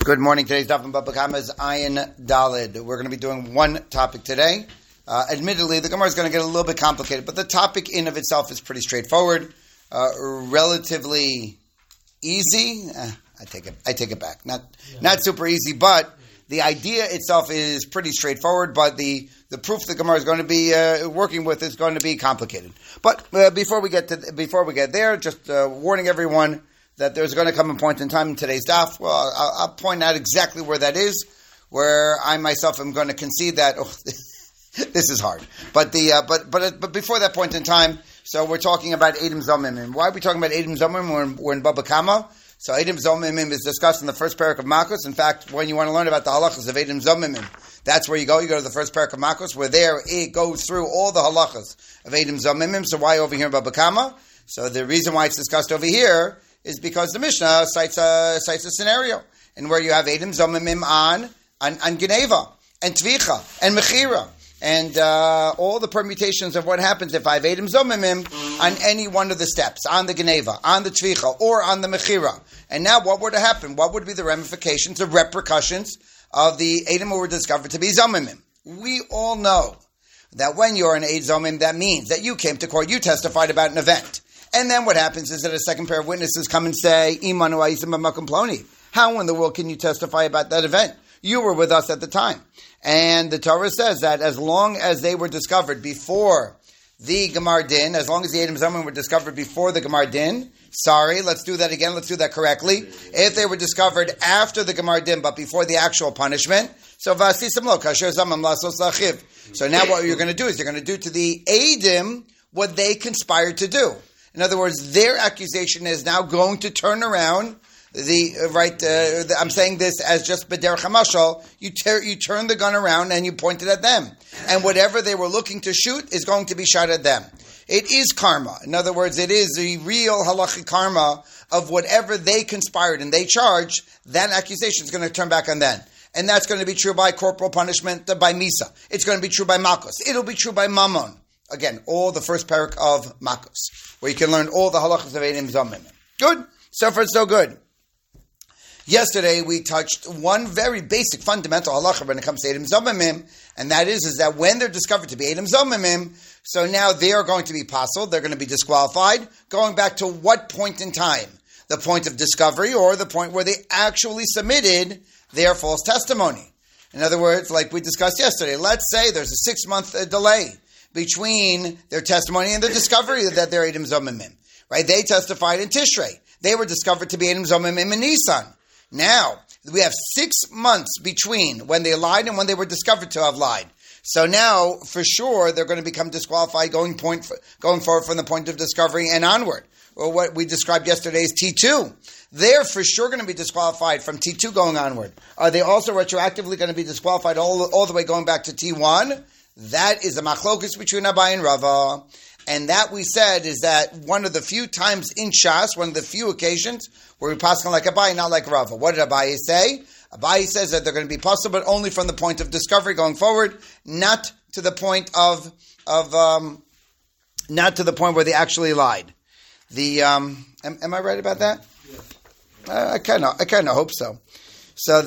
Good morning. Today's daf in Baba Kama is Ayin Dalid. We're going to be doing one topic today. Admittedly, the Gemara is going to get a little bit complicated, but the topic in of itself is pretty straightforward, relatively easy. I take it back. Not super easy, but the idea itself is pretty straightforward. But the proof the Gemara is going to be working with is going to be complicated. But before we get there, just warning everyone that there's going to come a point in time in today's daf. Well, I'll point out exactly where that is, where I myself am going to concede that this is hard. But before that point in time, so we're talking about Eidim Zomimim. Why are we talking about Eidim Zomimim? We're in Baba Kama. So Eidim Zomimim is discussed in the first parak of Makos. In fact, when you want to learn about the halachas of Eidim Zomimim, that's where you go. You go to the first parak of Makos, where there it goes through all the halachas of Eidim Zomimim. So why over here in Baba Kama? So the reason why it's discussed over here is because the Mishnah cites a scenario in where you have Eidim Zomimim on Geneva and Tvicha and Mechira and all the permutations of what happens if I have Eidim Zomimim on any one of the steps, on the Geneva, on the Tvicha, or on the Mechira. And now what would happen? What would be the ramifications, the repercussions of the Eidim who were discovered to be Zomimim? We all know that when you're an Eid Zomim, that means that you came to court, you testified about an event. And then what happens is that a second pair of witnesses come and say, Imanu Ayisim B'Makom Ploni. How in the world can you testify about that event? You were with us at the time. And the Torah says that as long as they were discovered before the Gemar Din, as long as the Eidim Zomim were discovered before the Gemar Din, let's do that again, let's do that correctly. If they were discovered after the Gemar Din, but before the actual punishment, so Vasisim Lo, Kasher Zamam Lasos Lachiv. So now what you're going to do is you're going to do to the Eidim what they conspired to do. In other words, their accusation is now going to turn around I'm saying this as just b'derech hamashal. You turn the gun around and you point it at them, and whatever they were looking to shoot is going to be shot at them. It is karma. In other words, it is the real halachic karma of whatever they conspired and they charged. That accusation is going to turn back on them, and that's going to be true by corporal punishment, by misa. It's going to be true by makos. It'll be true by mammon. Again, all the first parak of Makos, where you can learn all the halachas of Eidim Zomimim. Good. So far, so good. Yesterday, we touched one very basic, fundamental halacha when it comes to Eidim Zomimim, and that is that when they're discovered to be Eidim Zomimim, so now they are going to be pasul, they're going to be disqualified, going back to what point in time? The point of discovery or the point where they actually submitted their false testimony. In other words, like we discussed yesterday, let's say there's a 6-month delay between their testimony and the discovery that they're Eidim Zomimim. Right? They testified in Tishrei. They were discovered to be Eidim Zomimim in Nisan. Now, we have 6 months between when they lied and when they were discovered to have lied. So now, for sure, they're going to become disqualified going forward from the point of discovery and onward. Or what we described yesterday as T2. They're for sure going to be disqualified from T2 going onward. Are they also retroactively going to be disqualified all the way going back to T1? That is a machlokes between Abai and Rava. And that we said is that one of the few times in Shas, one of the few occasions where we pass on like Abai, not like Rava. What did Abai say? Abai says that they're going to be possible, but only from the point of discovery going forward, not to the point not to the point where they actually lied. Am I right about that? Yeah. I kind of hope so. So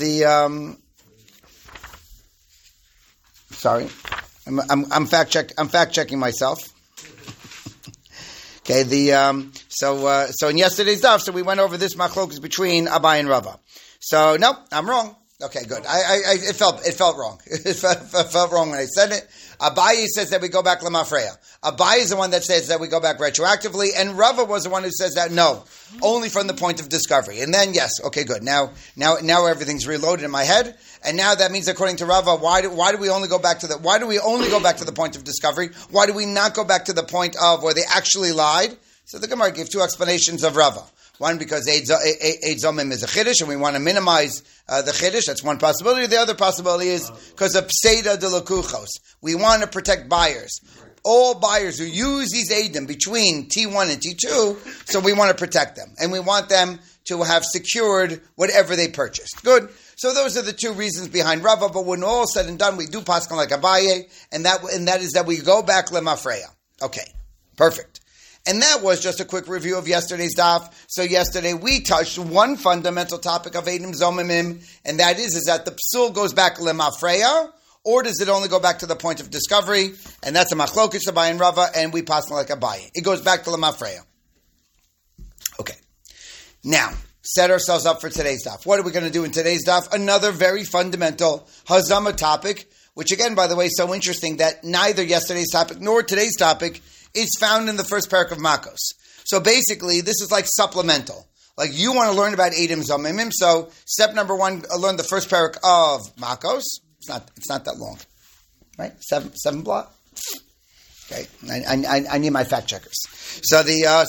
sorry. I'm fact checking myself. Okay. So in yesterday's daf, so we went over this machlokas between Abai and Rava. So no, I'm wrong. Okay, good. It felt wrong. It felt wrong when I said it. Abai says that we go back lemafreya. Abai is the one that says that we go back retroactively, and Rava was the one who says that no, only from the point of discovery. And then yes, okay, good. Now everything's reloaded in my head, and now that means according to Rava, why do we only go back to the point of discovery? Why do we not go back to the point of where they actually lied? So the Gemara gave two explanations of Rava. One, because Eid Zomim is a chiddush, and we want to minimize the chiddush. That's one possibility. The other possibility is because of pseida de lakuchos. We want to protect buyers. All buyers who use these Eidim between T1 and T2, so we want to protect them. And we want them to have secured whatever they purchased. Good. So those are the two reasons behind Rava, but when all said and done, we do paskan like Abaye, and that is that we go back lemafreya. Okay, perfect. And that was just a quick review of yesterday's daf. So yesterday we touched one fundamental topic of Eidim Zomimim, and that is that the psul goes back lemafreya, or does it only go back to the point of discovery? And that's a machlokes Abaye and Rava, and we pass like Abaye. It goes back to lemafreya. Okay. Now, set ourselves up for today's daf. What are we going to do in today's daf? Another very fundamental Hazama topic, which again, by the way, is so interesting that neither yesterday's topic nor today's topic is found in the first parak of Makos. So basically, this is like supplemental. Like you want to learn about Eidim Zomimim, so step number one, learn the first parak of Makos. It's not that long, right? Seven block. Okay, I need my fact checkers. So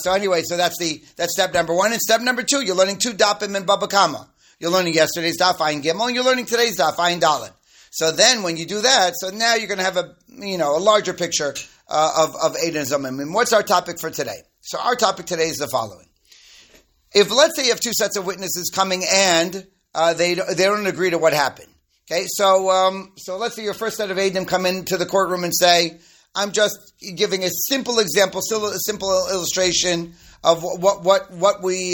that's step number one. And step number two, you're learning two dapim and Baba Kama. You're learning yesterday's daf Ayin Gimel, and you're learning today's daf Ayin Dalet. So then, when you do that, so now you're going to have a larger picture of Eidim Zomimim. What's our topic for today? So our topic today is the following: if let's say you have two sets of witnesses coming and they don't agree to what happened. Okay, so let's say your first set of Eidim come into the courtroom and say, I'm just giving a simple example, still a simple illustration of what we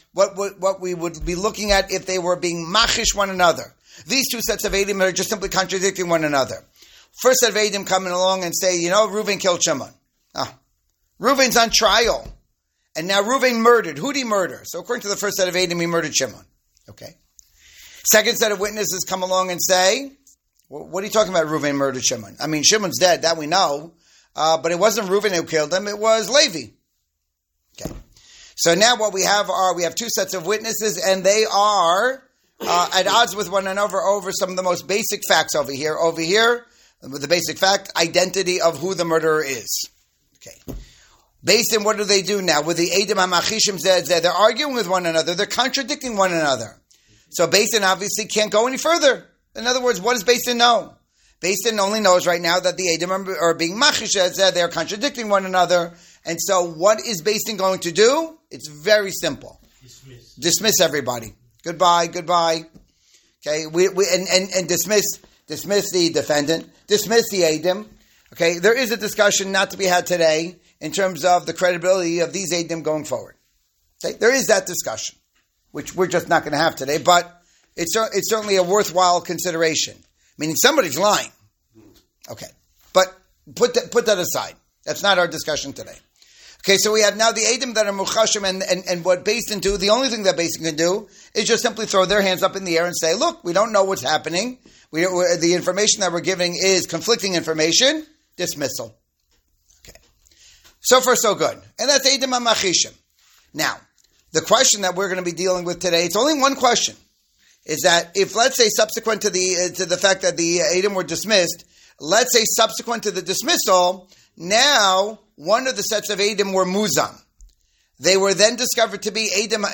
would be looking at if they were being machish one another. These two sets of Eidim are just simply contradicting one another. First set of Eidim coming along and say, Reuven killed Shimon. Reuven's on trial. And now Reuven murdered. Who'd he murder? So according to the first set of Eidim, he murdered Shimon. Okay. Second set of witnesses come along and say, what are you talking about, Reuven murdered Shimon? I mean, Shimon's dead, that we know. But it wasn't Reuven who killed him, it was Levi. Okay. So now what we have two sets of witnesses, and they are at odds with one another over some of the most basic facts over here. Over here, the basic fact, identity of who the murderer is. Okay. Based on what do they do now? With the Eidim HaMachishim Zed, they're arguing with one another, they're contradicting one another. So Beis Din obviously can't go any further. In other words, what does Beis Din know? Beis Din only knows right now that the Eidim are being machish, they're contradicting one another. And so what is Beis Din going to do? It's very simple. Dismiss everybody. Goodbye. Okay, and dismiss the defendant, dismiss the Eidim. Okay, there is a discussion not to be had today in terms of the credibility of these Eidim going forward. Okay, there is that discussion, which we're just not going to have today, but it's certainly a worthwhile consideration. Meaning somebody's lying. Okay, but put that aside. That's not our discussion today. Okay, so we have now the Eidim that are Muchashim and what Beis Din do, the only thing that Beis Din can do is just simply throw their hands up in the air and say, look, we don't know what's happening. The information that we're giving is conflicting information. Dismissal. Okay. So far, so good. And that's Eidim HaMachishim. Now, the question that we're going to be dealing with today, it's only one question, is that if, let's say, subsequent to the fact that the Eidim were dismissed, let's say subsequent to the dismissal, now one of the sets of Eidim were Muzam. They were then discovered to be Eidim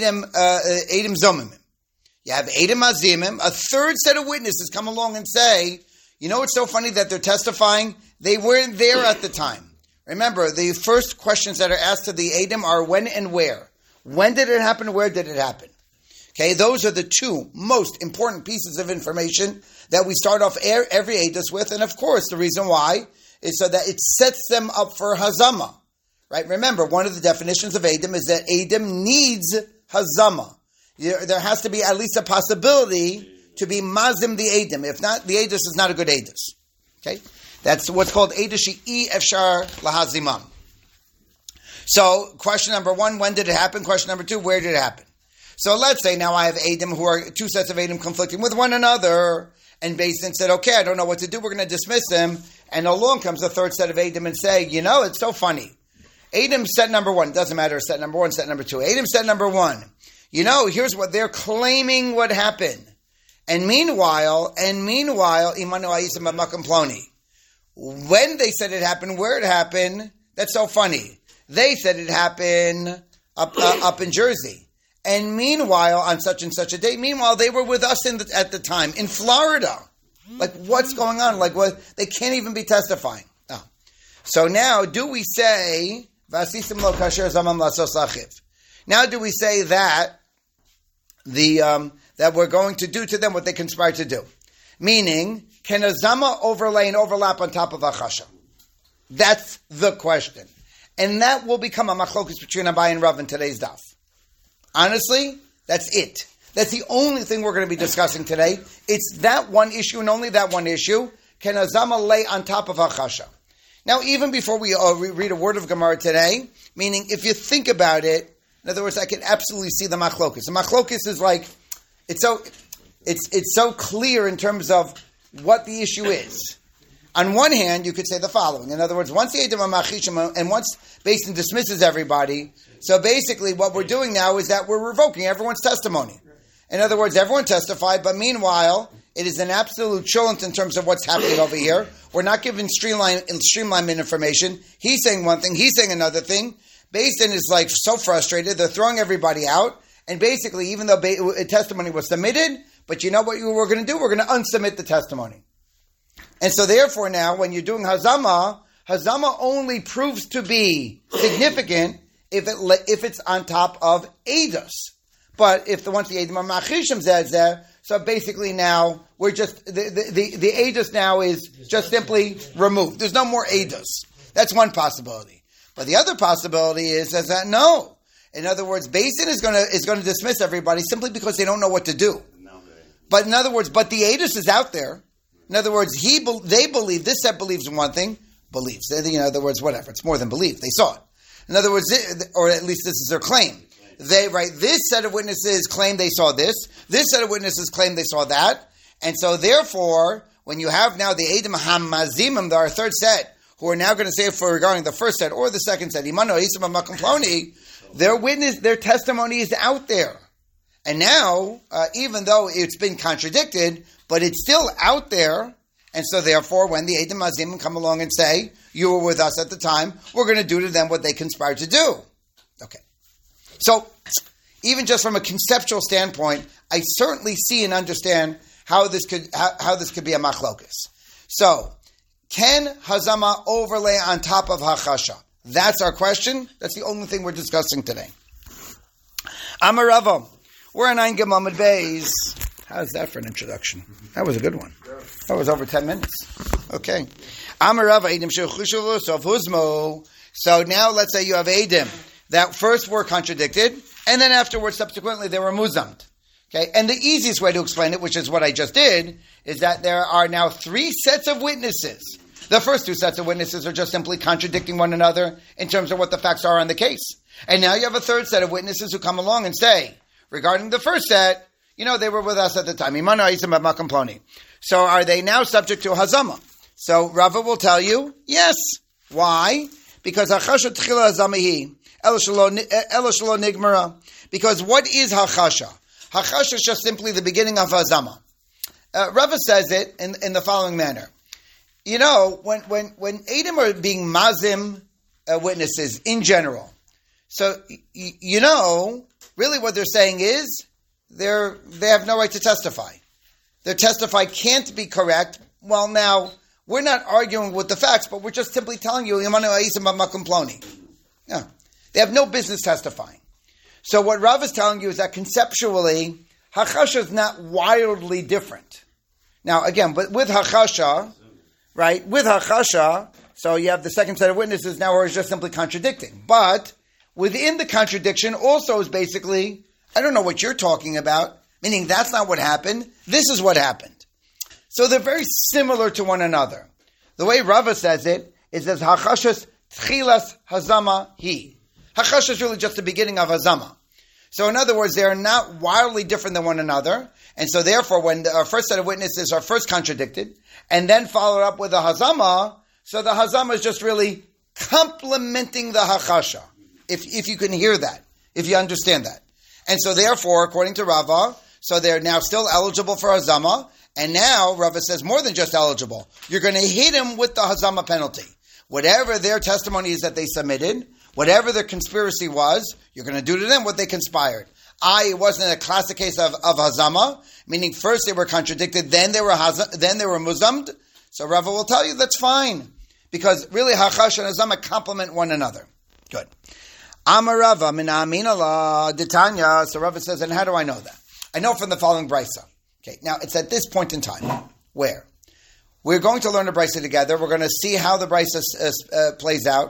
Zomimim. You have Eidim Azimim, a third set of witnesses come along and say, it's so funny that they're testifying, they weren't there at the time. Remember, the first questions that are asked to the Eidim are when and where. When did it happen? Where did it happen? Okay, those are the two most important pieces of information that we start off every Eidos with, and of course, the reason why is so that it sets them up for Hazama. Right? Remember, one of the definitions of Eidim is that Eidim needs Hazama. There has to be at least a possibility to be Mazim the Eidim. If not, the Eidos is not a good Eidos. Okay? That's what's called Eidos She'i Efshar Lahazimam. So, question number one, when did it happen? Question number two, where did it happen? So let's say now I have Eidim who are two sets of Eidim conflicting with one another, and Beis Din said, okay, I don't know what to do, we're going to dismiss them, and along comes a third set of Eidim and say, it's so funny. Eidim set number one, doesn't matter, set number one, set number two. Eidim set number one, here's what they're claiming what happened. And meanwhile, Imanu Ayisim Mamakam Ploni. When they said it happened, where it happened, that's so funny. They said it happened up in Jersey. And meanwhile, on such and such a date, they were with us at the time in Florida. Like, what's going on? Like, what? They can't even be testifying. Oh. So now, do we say Vasisim lo kasher zamam lasos achiv? Now, do we say that that we're going to do to them what they conspired to do? Meaning, can a zama overlay and overlap on top of a chasha? That's the question. And that will become a machlokus between Abaye and Rav in today's daf. Honestly, that's it. That's the only thing we're going to be discussing today. It's that one issue and only that one issue. Can Hazama lay on top of Hachasha? Now, even before we read a word of Gemara today, meaning if you think about it, in other words, I can absolutely see the machlokus. The machlokus is like, it's so clear in terms of what the issue is. On one hand, you could say the following. In other words, once the Eidim are machishim and once Beis Din dismisses everybody, so basically what we're doing now is that we're revoking everyone's testimony. In other words, everyone testified, but meanwhile, it is an absolute chulent in terms of what's happening over here. We're not given streamlined information. He's saying one thing, he's saying another thing. Beis Din is like so frustrated, they're throwing everybody out, and basically, even though a testimony was submitted, but you know what we're going to do? We're going to unsubmit the testimony. And so therefore now, when you're doing Hazama only proves to be significant if it's on top of Eidos. But if once the Eidim are Machishim Zedzeh, so basically now we're just, the Eidos now is just simply removed. There's no more Eidos. That's one possibility. But the other possibility is that no. In other words, Beis Din is going to dismiss everybody simply because they don't know what to do. But in other words, the Eidos is out there. In other words, they believe, this set believes in one thing, believes. In other words, whatever. It's more than belief. They saw it. In other words, or at least this is their claim. This set of witnesses claim they saw this. This set of witnesses claim they saw that. And so therefore, when you have now the Eidim HaMazimim, our third set, who are now going to say for regarding the first set or the second set, Imano Isim HaMakom Ploni, their testimony is out there. And now, even though it's been contradicted, but it's still out there, and so therefore, when the Eidim Mazimim come along and say, you were with us at the time, we're going to do to them what they conspired to do. Okay. So, even just from a conceptual standpoint, I certainly see and understand how this could be a machlokus. So, can Hazama overlay on top of Hachasha? That's our question. That's the only thing we're discussing today. Amar Rava. We're on Ein Gimel Amud Beis. How's that for an introduction? That was a good one. That was over 10 minutes. Okay. Amar Rava Eidim Shechushavu Sof Huzmo. So now let's say you have Eidim that first were contradicted, and then afterwards, subsequently, they were muzamt. Okay. And the easiest way to explain it, which is what I just did, is that there are now 3 sets of witnesses. The first 2 sets of witnesses are just simply contradicting one another in terms of what the facts are on the case. And now you have a third set of witnesses who come along and say, regarding the first set, they were with us at the time. So are they now subject to Hazama? So Rava will tell you, yes. Why? Because Hachasha Tchila Hazamahi, Ela Shelo Nigmara. Because what is Hachasha? Hachasha is just simply the beginning of Hazama. Rava says it in the following manner. When Eidim are being Mazim witnesses in general, so really what they're saying is they have no right to testify. Their testify can't be correct. Well, now, we're not arguing with the facts, but we're just simply telling you, yeah. They have no business testifying. So what Rav is telling you is that conceptually, Hachasha is not wildly different. Now, again, but with Hachasha, right, so you have the second set of witnesses now who are just simply contradicting. But within the contradiction also is basically, I don't know what you're talking about, meaning that's not what happened, this is what happened. So they're very similar to one another. The way Rava says it, it says, Hachashas tchilas hazama hi. Hachasha is really just the beginning of hazama. So in other words, they are not wildly different than one another, and so therefore when our first set of witnesses are first contradicted, and then followed up with a hazama, so the hazama is just really complementing the hachasha. If you can hear that, if you understand that. And so therefore, according to Rava, so they're now still eligible for hazama, and now Rava says more than just eligible. You're going to hit him with the hazama penalty. Whatever their testimony is that they submitted, whatever their conspiracy was, you're going to do to them what they conspired. It wasn't a classic case of hazama, meaning first they were contradicted, then they were muzammed. So Rava will tell you that's fine, because really hachash and hazama complement one another. Good. Amar Rava min aminala ditanya. So Rava says, and how do I know that? I know from the following brisa. Okay, now it's at this point in time where we're going to learn a brisa together. We're going to see how the brisa plays out.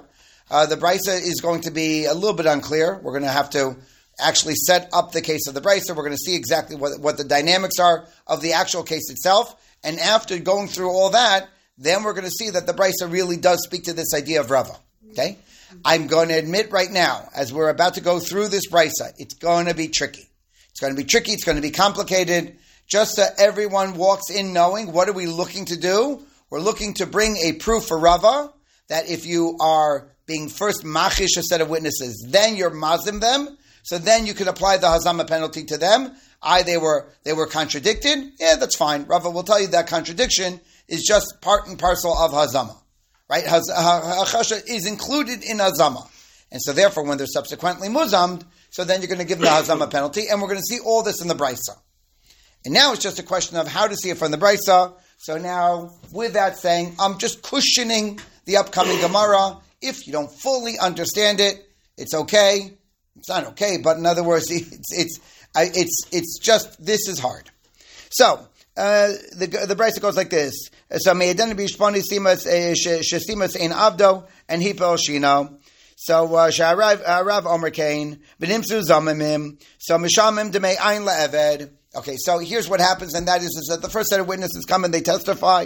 The brisa is going to be a little bit unclear. We're going to have to actually set up the case of the brisa. We're going to see exactly what the dynamics are of the actual case itself. And after going through all that, then we're going to see that the brisa really does speak to this idea of Rava. Okay? I'm going to admit right now, as we're about to go through this brisa, it's going to be tricky. It's going to be tricky. It's going to be complicated. Just so everyone walks in knowing, what are we looking to do? We're looking to bring a proof for Rava that if you are being first machish a set of witnesses, then you're mazim them. So then you can apply the hazama penalty to them. They were contradicted. Yeah, that's fine. Rava will tell you that contradiction is just part and parcel of hazama. Right? Hachasha is included in hazama. And so therefore, when they're subsequently muzammed, so then you're going to give them the hazama penalty. And we're going to see all this in the brisa. And now it's just a question of how to see it from the brisa. So now, with that saying, I'm just cushioning the upcoming Gemara. If you don't fully understand it, it's okay. It's not okay, but in other words, it's just, this is hard. So, the brisa goes like this. So, me'eden b'ishponi shestimas ein avdo, and hipel shino. So, Rav Omer Kain, b'nimsu zamimim, so mishamim demei ein la'eved. Okay, so here's what happens, and that is that the first set of witnesses come and they testify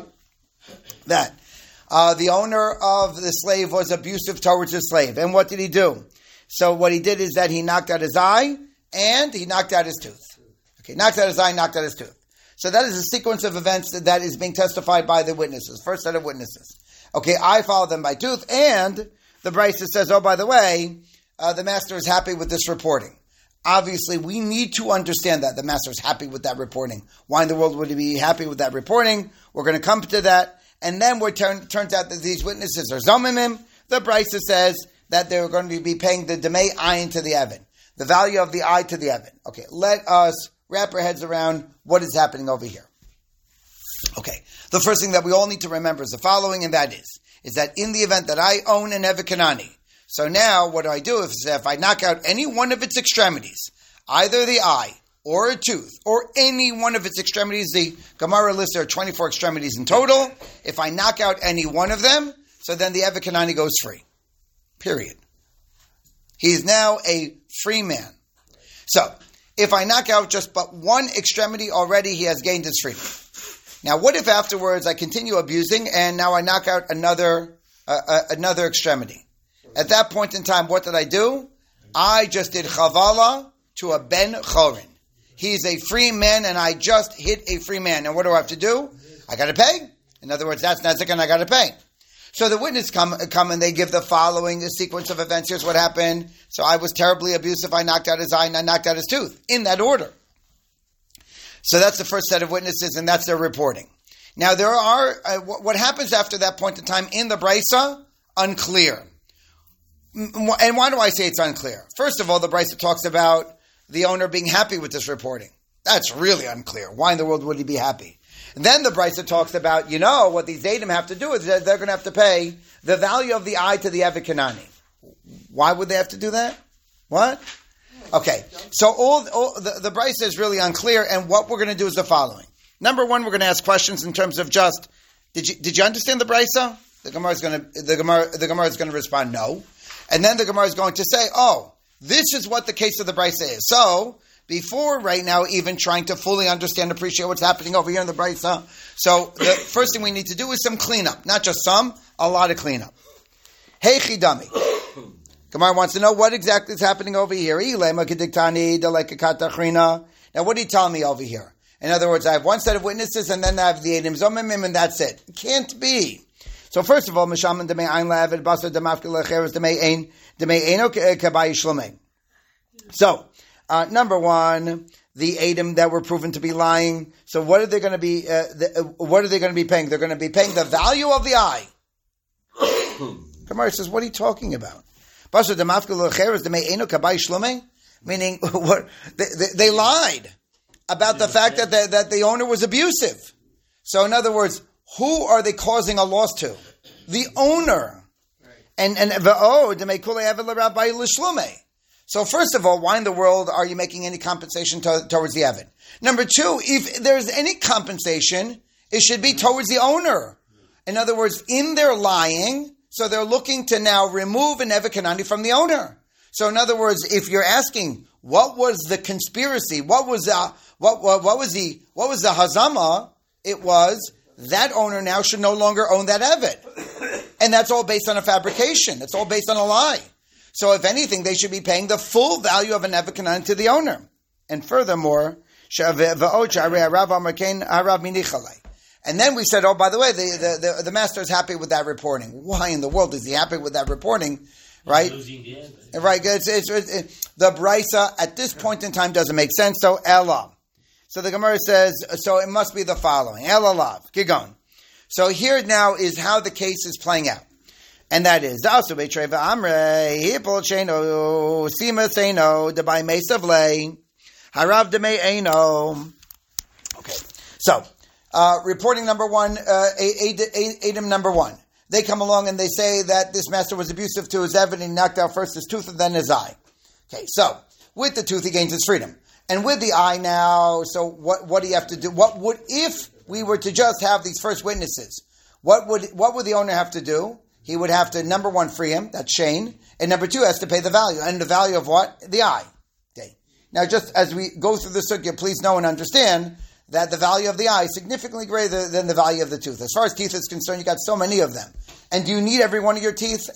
that the owner of the slave was abusive towards his slave. And what did he do? So what he did is that he knocked out his eye and he knocked out his tooth. Okay, knocked out his eye, knocked out his tooth. So that is a sequence of events that is being testified by the witnesses, first set of witnesses. Okay, I follow them by tooth, and the brisa says, oh, by the way, the master is happy with this reporting. Obviously, we need to understand that the master is happy with that reporting. Why in the world would he be happy with that reporting? We're going to come to that. And then what turns out that these witnesses are zomimim. The brisa says that they're going to be paying the demei ayin to the Evan, the value of the eye to the Evan. Okay, let us wrap our heads around what is happening over here. Okay, the first thing that we all need to remember is the following, and that is that in the event that I own an Eved Kanani, so now what do I do if I knock out any one of its extremities, either the eye or a tooth or any one of its extremities? The Gemara lists there are 24 extremities in total. If I knock out any one of them, so then the Eved Kanani goes free. Period. He is now a free man. So, if I knock out just but one extremity already, he has gained his freedom. Now, what if afterwards I continue abusing and now I knock out another extremity? At that point in time, what did I do? I just did chavala to a ben chorin. He's a free man, and I just hit a free man. And what do I have to do? I got to pay. In other words, that's Nezik, and I got to pay. So the witness come and they give the following sequence of events. Here's what happened. So I was terribly abusive. I knocked out his eye and I knocked out his tooth. In that order. So that's the first set of witnesses, and that's their reporting. Now there are, what happens after that point in time in the brisa? Unclear. And why do I say it's unclear? First of all, the brisa talks about the owner being happy with this reporting. That's really unclear. Why in the world would he be happy? And then the brisa talks about, what these Zadim have to do is that they're going to have to pay the value of the eye to the Eved Kanani. Why would they have to do that? What? Okay, so all the brisa is really unclear, and what we're going to do is the following. Number one, we're going to ask questions in terms of just, did you understand the brisa? The Gemara is going to respond no. And then the Gemara is going to say, this is what the case of the brisa is. So, before right now even trying to fully understand, appreciate what's happening over here in the brisa, so the first thing we need to do is some cleanup. Not just some, a lot of cleanup. Hey Chidami. Gemara wants to know what exactly is happening over here. Now what are you telling me over here? In other words, I have one set of witnesses and then I have the Eidim Zomimim and that's it. It can't be. So first of all, Mishaman Demei Ein La'avid Basar Demafke Lecheres Demei Eino Kabai Shlomei. So, number one, the Eidim that were proven to be lying. So what are they going to be? What are they going to be paying? They're going to be paying the value of the eye. Gemara says, "What are you talking about?" Basar Demafke Lecheres Demei Eino Kabai Shlomei. Meaning, what they lied about the fact that the owner was abusive. So in other words, who are they causing a loss to? The owner. And so first of all, why in the world are you making any compensation towards the Evan? Number two, if there's any compensation, it should be towards the owner. In other words, in their lying, So they're looking to now remove an Evet Kanani from the owner. So in other words, if you're asking what was the conspiracy, what was the hazama, it was that owner now should no longer own that Evet. And that's all based on a fabrication. It's all based on a lie. So if anything, they should be paying the full value of an Evet Kanani to the owner. And furthermore, and then we said, oh, by the way, the master is happy with that reporting. Why in the world is he happy with that reporting? Right? Right. The Brisa at this point in time doesn't make sense. So Ella. So the Gemara says, so it must be the following. Ella Lav. Keep going. So here now is how the case is playing out. And that is, okay. So, reporting number one, Adam number one. They come along and they say that this master was abusive to his Evet and he knocked out first his tooth and then his eye. Okay, so with the tooth he gains his freedom. And with the eye now, so what do you have to do? What would, if we were to just have these first witnesses, what would the owner have to do? He would have to, number one, free him, that's Shane, and number two, has to pay the value. And the value of what? The eye. Okay. Now, just as we go through the sugya, please know and understand that the value of the eye is significantly greater than the value of the tooth. As far as teeth is concerned, you got so many of them. And do you need every one of your teeth?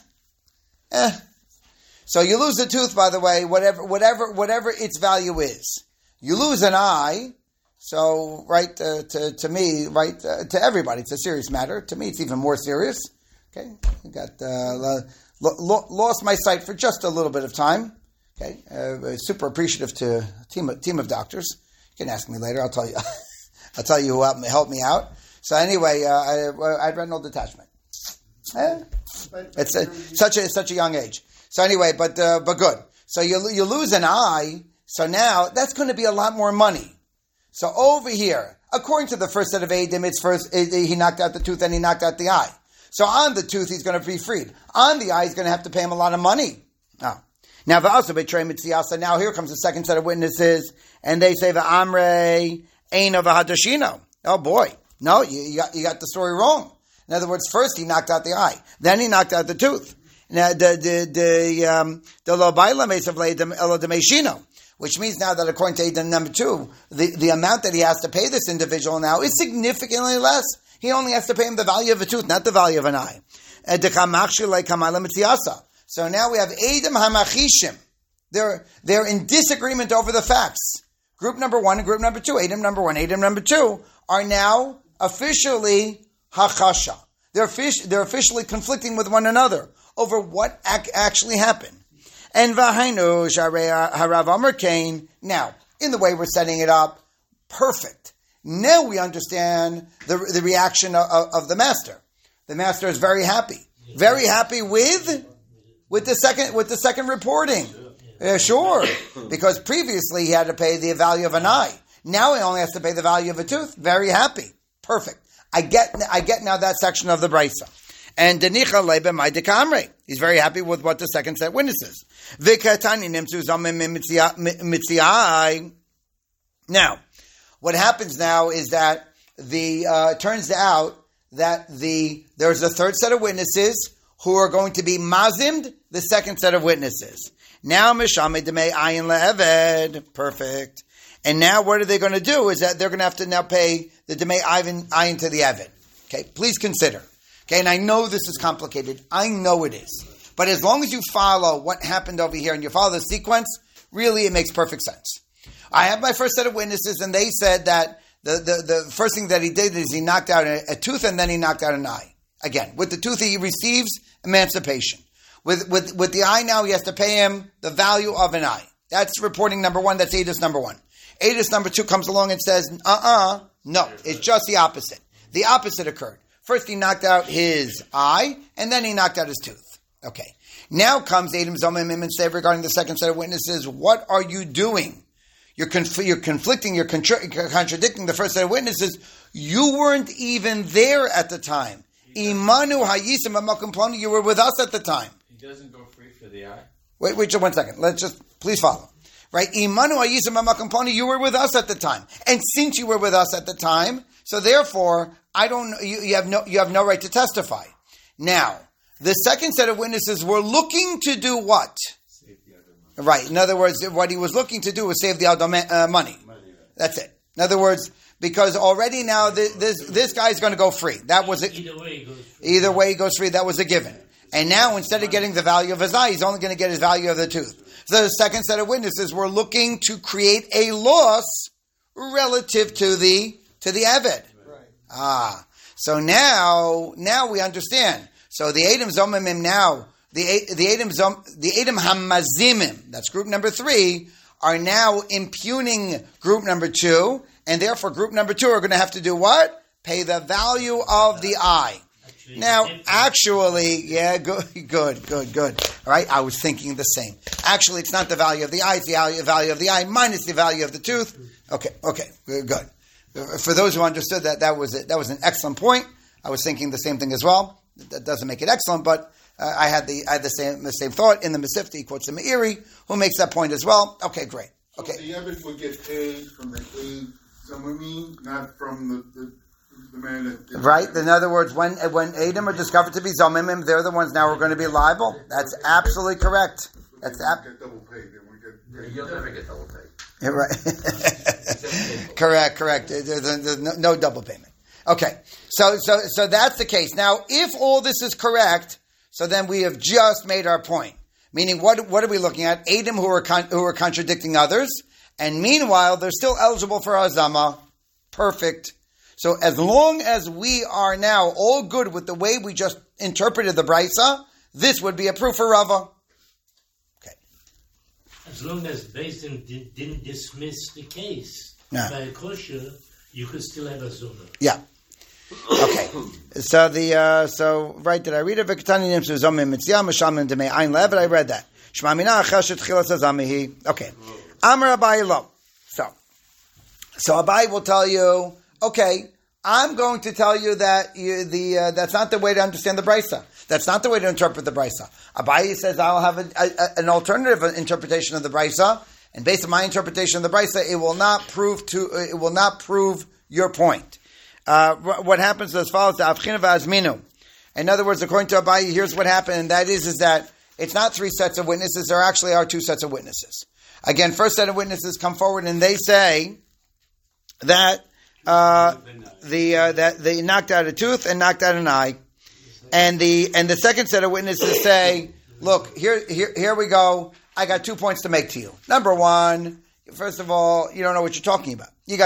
So you lose a tooth, by the way, whatever its value is. You lose an eye, so, right, to me, right, to everybody, it's a serious matter. To me, it's even more serious. Okay, I got lost my sight for just a little bit of time. Okay, super appreciative to a team of doctors. You can ask me later. I'll tell you. I'll tell you who helped me out. So anyway, I had retinal detachment. It's such a young age. So anyway, but good. So you lose an eye. So now that's going to be a lot more money. So over here, according to the first set of Eidim, it's first he knocked out the tooth and he knocked out the eye. So on the tooth, he's going to be freed. On the eye, he's going to have to pay him a lot of money. Oh. Now, v'also betray mitziasa. Now here comes the second set of witnesses, and they say v'amrei eino v'hadashino. Oh boy, no, you got the story wrong. In other words, first he knocked out the eye, then he knocked out the tooth. Now the lo baila mesav leidem elo demeshino, which means now that according to Eidim number 2, the amount that he has to pay this individual now is significantly less. He only has to pay him the value of a tooth, not the value of an eye. So now we have Eidim Hamachishim. They're in disagreement over the facts. Group number 1 and group number 2, Eidim number 1, Eidim number 2, are now officially Hachasha. They're officially conflicting with one another over what actually happened. And Vahainu Sharei Harav Amar Kain. Now, in the way we're setting it up, perfect. Now we understand the reaction of the master. The master is very happy with the second reporting. Sure, because previously he had to pay the value of an eye. Now he only has to pay the value of a tooth. Very happy, perfect. I get now that section of the brisa. And Denicha Lebe Maide Kamre. He's very happy with what the second set witnesses. Vikatani Nimsu Zamim Mitziai. Now, what happens now is that turns out that there's a third set of witnesses who are going to be mazimd the second set of witnesses. Now Mishame Demei Ayin Le'eved. Perfect. And now what are they going to do is that they're going to have to now pay the Demei Ayin to the Eved. Okay, please consider. Okay, and I know this is complicated. I know it is. But as long as you follow what happened over here and you follow the sequence, really it makes perfect sense. I have my first set of witnesses, and they said that the first thing that he did is he knocked out a tooth and then he knocked out an eye. Again, with the tooth he receives emancipation. With the eye now he has to pay him the value of an eye. That's reporting number 1. That's Eidos number 1. Eidos number 2 comes along and says, no, it's just the opposite. The opposite occurred. First he knocked out his eye, and then he knocked out his tooth. Okay. Now comes Eidim Zomim and say regarding the second set of witnesses, what are you doing? You're conflicting, you're contradicting the first set of witnesses. You weren't even there at the time. Imanu Hayisim Amakum Ploni, you were with us at the time. He doesn't go free for the eye? Wait just 1 second. Let's just, please follow. Right? Imanu Hayisim Amakum Ploni, you were with us at the time. And since you were with us at the time, so therefore, you have no right to testify. Now, the second set of witnesses were looking to do what? Save the other money. Right. In other words, what he was looking to do was save the other money. That's it. In other words, because already now this guy's going to go free. That was it. Either way, he goes free. Either way, he goes free. That was a given. And now, instead of getting the value of his eye, he's only going to get his value of the tooth. So the second set of witnesses were looking to create a loss relative to the Eved. Right. So now we understand. So the Edom Zomimim now, the Edom Hamazimim, that's group number 3, are now impugning group number 2, and therefore group number 2 are going to have to do what? Pay the value of the eye. Actually, yeah, good. All right, I was thinking the same. Actually, it's not the value of the eye; it's the value of the eye minus the value of the tooth. Okay, good. For those who understood that was an excellent point. I was thinking the same thing as well. That doesn't make it excellent, but I had the same thought in the Mesivta. He quotes the Meiri, who makes that point as well. Okay, great. Okay, so the Eved would get paid from the aid Zomimim, not from the man that... Right? In other words, when Edom are discovered to be Zomimim, they're the ones now who are going to be liable. That's absolutely correct. That's get double paid. They won't get... You'll never get double paid. Yeah, right. Correct. There's no double payment. Okay. So that's the case. Now, if all this is correct, so then we have just made our point. Meaning, what are we looking at? Edom who are contradicting others, and meanwhile, they're still eligible for Hazama. Perfect. So as long as we are now all good with the way we just interpreted the Brisa, this would be a proof for Rava. Okay. As long as Beis Din didn't dismiss the case No. by a kosher, you could still have a zona. Yeah. Okay. So did I read it? V'ketani nimsu zomim mitziyah m'shamim demei ayin le'eved. I read that. Shema mina achashet chilas hazamihi. Okay. Amar Abaye lo. So Abaye will tell you, okay, I'm going to tell you that that's not the way to understand the Brisa. That's not the way to interpret the Brisa. Abaye says I'll have an alternative interpretation of the Brisa, and based on my interpretation of the Brisa, it will not prove your point. What happens is as follows: Avchina v'azminu. In other words, according to Abaye, here's what happened, and that is that it's not 3 sets of witnesses. There actually are 2 sets of witnesses. Again, first set of witnesses come forward and they say that they knocked out a tooth and knocked out an eye, and the second set of witnesses say, look, here we go. I got 2 points to make to you. Number 1, first of all, you don't know what you're talking about. You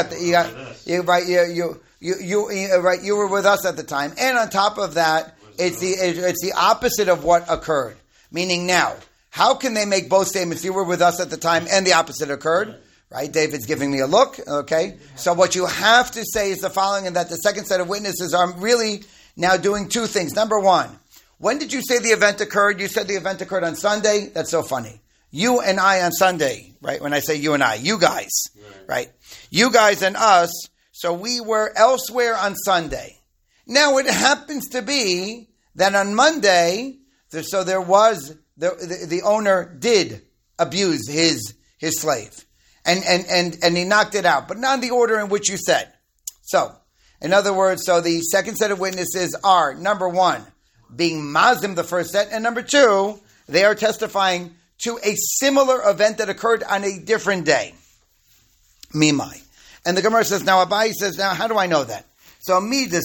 were with us at the time, and on top of that, it's the opposite of what occurred. Meaning now, how can they make both statements? You were with us at the time, and the opposite occurred. Right? David's giving me a look. Okay. So what you have to say is the following, and that the second set of witnesses are really now doing 2 things. Number 1, when did you say the event occurred? You said the event occurred on Sunday. That's so funny. You and I on Sunday, right? When I say you and I, you guys, right? You guys and us. So we were elsewhere on Sunday. Now it happens to be that on Monday, the owner did abuse his slave. And he knocked it out, but not in the order in which you said. So, in other words, the second set of witnesses are, number 1, being mazim the first set, and number 2, they are testifying to a similar event that occurred on a different day. Mimai. And the Gemara says, now Abaye says, now how do I know that? So,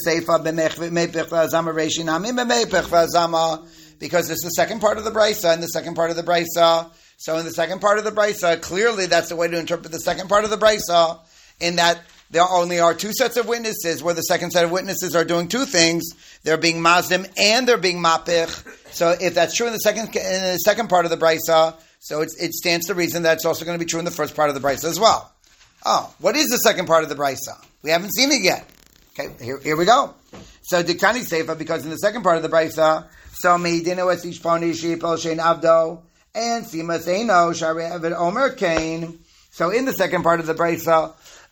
because it's the second part of the Brisa, and the second part of the Brisa. So in the second part of the Brisa, clearly that's the way to interpret the second part of the Brisa, in that there only are 2 sets of witnesses, where the second set of witnesses are doing 2 things. They're being mazim and they're being mapich. So if that's true in the second part of the Brisa, so it stands to reason that it's also going to be true in the first part of the Brisa as well. Oh, what is the second part of the Brisa? We haven't seen it yet. Okay, here we go. So Dikani Seifa, because in the second part of the Brisa, so Meidino es ishponi shipol shein abdo, and Simas Eino Shari Eved Omer Kain. So in the second part of the Brisa,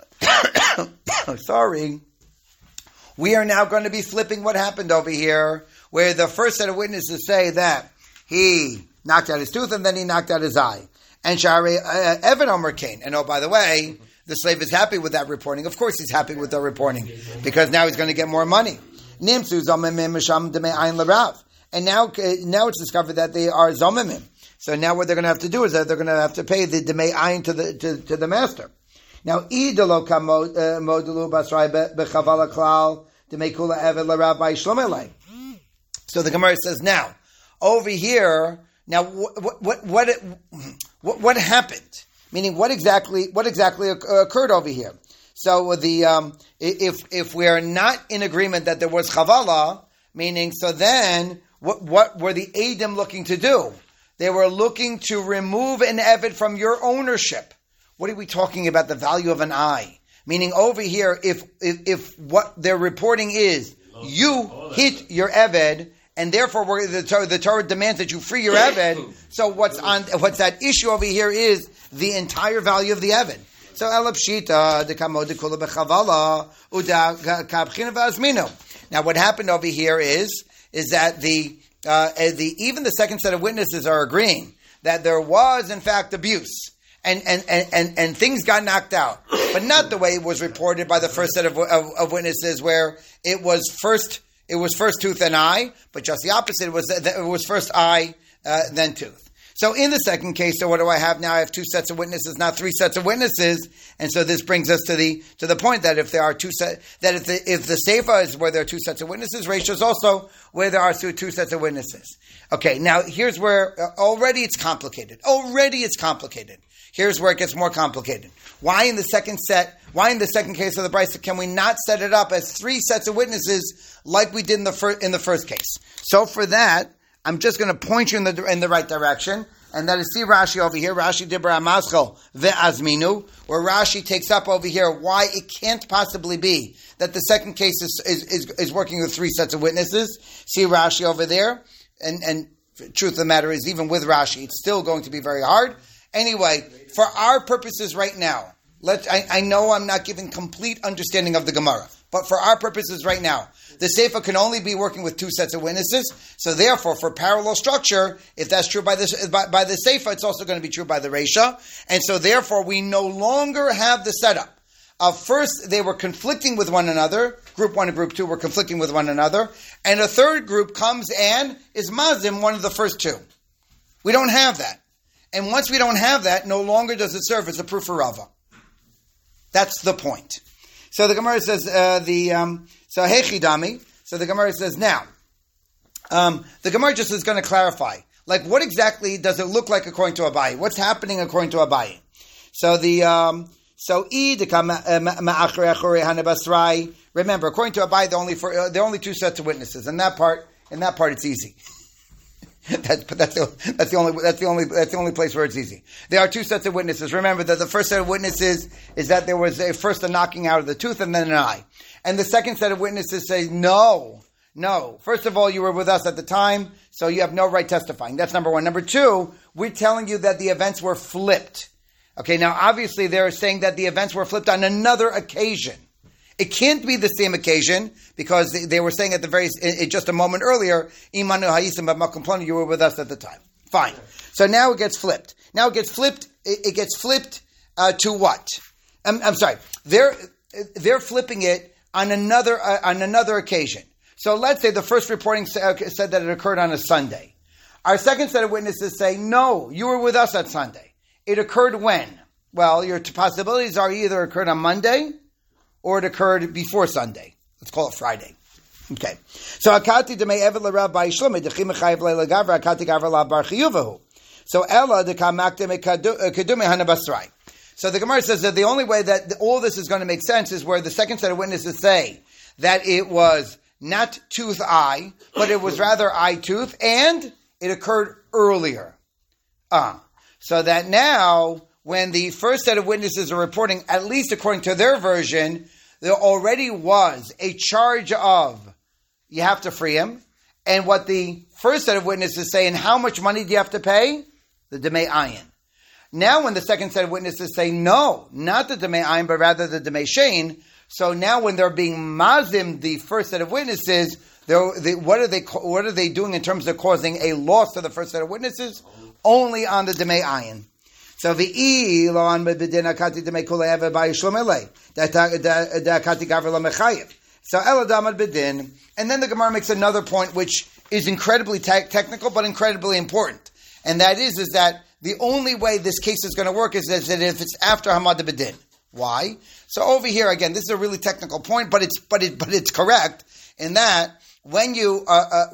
we are now going to be flipping what happened over here, where the first set of witnesses say that he knocked out his tooth and then he knocked out his eye. And Shari Eved Omer Kain. And oh, by the way, the slave is happy with that reporting. Of course he's happy with the reporting, because now he's going to get more money. Nimsu Zomim Misham Demei Ayin L'Rav. and now it's discovered that they are zomimim. So now what they're going to have to do is that they're going to have to pay the demei ayin to the master. Now, idolo modulu basrai bechavala klal demei kula eved l'Rabbi Shlomelei. So the Gemara says now over here. Now, what happened? Meaning, what exactly occurred over here? So if we are not in agreement that there was chavala, meaning, so then what were the Eidim looking to do? They were looking to remove an eved from your ownership. What are we talking about? The value of an eye. Meaning over here, if what they're reporting is you hit your eved, and therefore the Torah demands that you free your eved. So what's that issue over here is the entire value of the eved. So elapshita dekamod dekula bechavala uda kabchina v'azmino. Now what happened over here is that the even the second set of witnesses are agreeing that there was in fact abuse and things got knocked out, but not the way it was reported by the first set of witnesses, where it was first tooth and eye, but just the opposite. It was first eye, then tooth. So in the second case, so what do I have now? I have two sets of witnesses, not three sets of witnesses, and so this brings us to the point that if there are if the seifa is where there are two sets of witnesses, Reisha is also where there are two sets of witnesses. Okay, now here's where already it's complicated. Here's where it gets more complicated. Why in the second case of the Brisa can we not set it up as three sets of witnesses like we did in the first case? So for that, I'm just going to point you in the right direction, and that is see Rashi over here. Rashi Dibra Amaschel ve'azminu, where Rashi takes up over here why it can't possibly be that the second case is working with three sets of witnesses. See Rashi over there, and truth of the matter is, even with Rashi, it's still going to be very hard. Anyway, for our purposes right now, I know I'm not giving complete understanding of the Gemara, but for our purposes right now, the Seifa can only be working with two sets of witnesses. So therefore, for parallel structure, if that's true by the Seifa, it's also going to be true by the Reisha. And so therefore, we no longer have the setup of first they were conflicting with one another. Group 1 and Group 2 were conflicting with one another. And a third group comes and is mazim one of the first two. We don't have that. And once we don't have that, no longer does it serve as a proof for Rava. That's the point. So the Gemara says so hechidami. So the Gemara says now. The Gemara just is going to clarify, like what exactly does it look like according to Abaye? What's happening according to Abaye? So remember, according to Abaye, there are only two sets of witnesses, and that part it's easy. That's the only place where it's easy. There are two sets of witnesses. Remember that the first set of witnesses is that there was first a knocking out of the tooth and then an eye. And the second set of witnesses say, no. First of all, you were with us at the time, so you have no right testifying. That's number one. Number two, we're telling you that the events were flipped. Okay, now obviously they're saying that the events were flipped on another occasion. It can't be the same occasion because they were saying at just a moment earlier, Imanu Hayisim B'Makom Ploni, you were with us at the time. Fine. So now it gets flipped. It gets flipped to what? I'm sorry. They're flipping it on another occasion. So let's say the first reporting said that it occurred on a Sunday. Our second set of witnesses say, no, you were with us that Sunday. It occurred when? Well, your possibilities are either occurred on Monday or it occurred before Sunday. Let's call it Friday. Okay. So akati demei eved l'Rabbi Shlomo dechim mechayev le'legavra akati gavra la'bar chiyuvahu. So ella dekamakte mekadume hanabasrai. So the Gemara says that the only way that all this is going to make sense is where the second set of witnesses say that it was not tooth eye, but it was rather eye tooth, and it occurred earlier. So that now, when the first set of witnesses are reporting, at least according to their version, there already was a charge of you have to free him, and what the first set of witnesses say, and how much money do you have to pay? The demei ayin. Now when the second set of witnesses say, no, not the demei ayin, but rather the demei shein, so now when they're being mazim, the first set of witnesses, what are they doing in terms of causing a loss to the first set of witnesses? Only on the demei ayin. So the lo an bedin akati demei kol eva by Shlomelei that akati gavra la mechayev. So ela damad bedin, and then the Gemara makes another point which is incredibly technical, but incredibly important. And that is that the only way this case is going to work is that if it's after Hamad B'Din. Why? So over here, again, this is a really technical point, but it's correct in that when you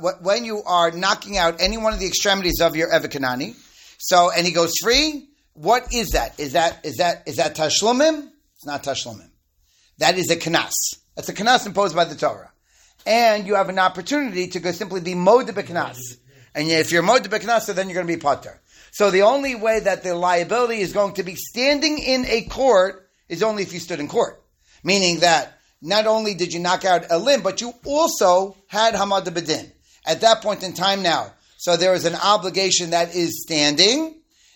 are knocking out any one of the extremities of your Evakanani, and he goes free, what is that? Is that Tashlumim? It's not Tashlumim. That is a Knas. That's a Knas imposed by the Torah. And you have an opportunity to go simply be Modeh B'Knas. And if you're Modeh B'Knas, then you're going to be Pater. So the only way that the liability is going to be standing in a court is only if you stood in court. Meaning that not only did you knock out a limb, but you also had Hamad B'Din. At that point in time now. So there is an obligation that is standing,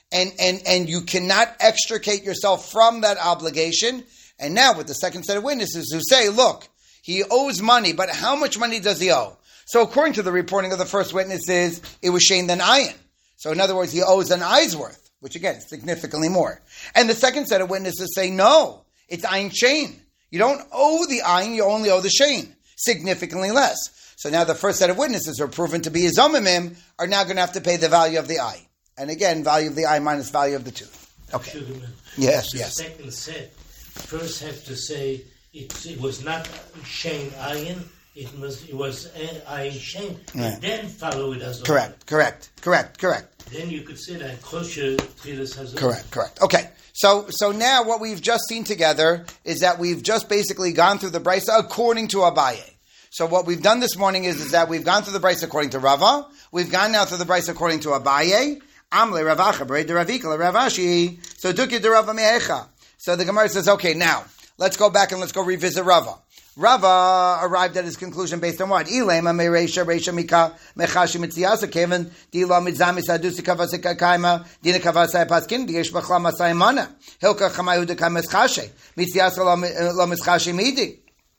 and you cannot extricate yourself from that obligation. And now with the second set of witnesses who say, look, he owes money, but how much money does he owe? So according to the reporting of the first witnesses, it was Shein than Ayin. So in other words, he owes an eye's worth, which again is significantly more. And the second set of witnesses say, no, it's Ayin Shein. You don't owe the Ayin, you only owe the Shein, significantly less. So now the first set of witnesses who are proven to be Zomimim are now going to have to pay the value of the eye. And again, value of the eye minus value of the tooth. Okay. Yes. The second set first have to say it was not Shein Ayin, it was Ayin Shein, and then follow it as Correct. Then you could say that kosher Tchilas Hazon. Correct. Okay. So now what we've just seen together is that we've just basically gone through the Brisa according to Abaye. So what we've done this morning is that we've gone through the Brisa according to Rava. We've gone now through the Brisa according to Abaye. Amle Ravacha, B'rei de Ravika, Ravashi. So Duki de Rava Me'echa. So the Gemara says, okay, now let's go back and let's go revisit Rava. Rava arrived at his conclusion based on what? Ilema mereisha reisha mika mechashi mitziasa kevin dila mitzami sadusi kavasika kaima dina kavasai paskin diesh bachla masai mana hilka chamayu de kameschashe mitziasa lo mischashe midi.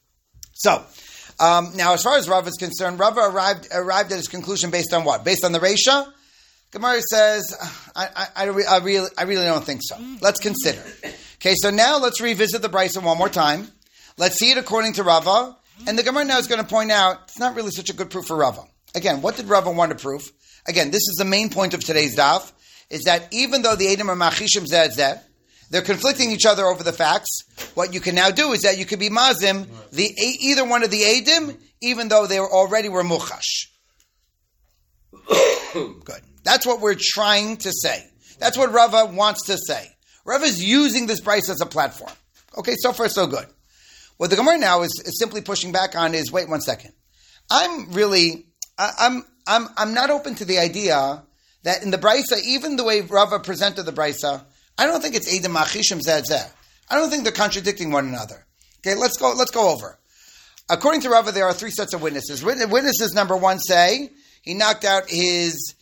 So now, as far as Rava is concerned, Rava arrived at his conclusion based on what? Based on the reisha. Gemara says, I really don't think so. Let's consider. Okay, so now let's revisit the Brisa one more time. Let's see it according to Rava. And the Gemara now is going to point out, it's not really such a good proof for Rava. Again, what did Rava want to prove? Again, this is the main point of today's daf, is that even though the Edom are machishim zeh zeh, they're conflicting each other over the facts. What you can now do is that you could be mazim, either one of the Edom, even though they already were muchash. Good. That's what we're trying to say. That's what Rava wants to say. Rava is using this Brisa as a platform. Okay, so far so good. What the Gemara now is simply pushing back on is, wait 1 second. I'm not open to the idea that in the Brisa, even the way Rava presented the Brisa, I don't think it's Edom Achishim Zeh Zeh. I don't think they're contradicting one another. Okay, let's go over. According to Rava, there are 3 sets of witnesses. Witnesses number 1 say he knocked out his